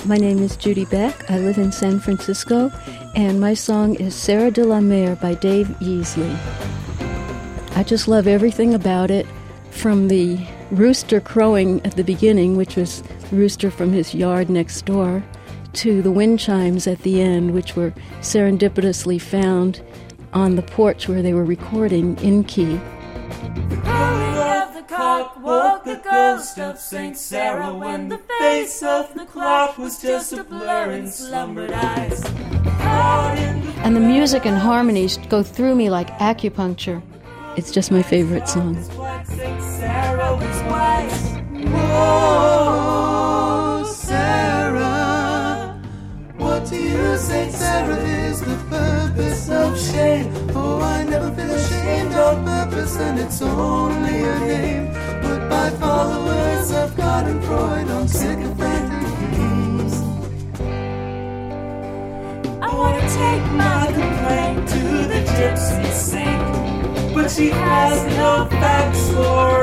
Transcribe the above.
My name is Judy Beck. I live in San Francisco, and my song is Sarah de la Mer by Dave Easley. I just love everything about it, from the rooster crowing at the beginning, which was the rooster from his yard next door, to the wind chimes at the end, which were serendipitously found on the porch where they were recording in key. The crowing of the cock woke the ghost of St. Sarah when the face of the clock was just a blur in slumbered eyes. And the music and harmonies go through me like acupuncture. It's just my favorite song. St. Sarah was wise. Oh, Sarah, what to you, St. Sarah, is the purpose of shame? Oh, I never feel ashamed of purpose, and it's only a name put by followers of God and Freud on sycophantic games. I want to take my complaint to the gypsy saint, but she has no facts or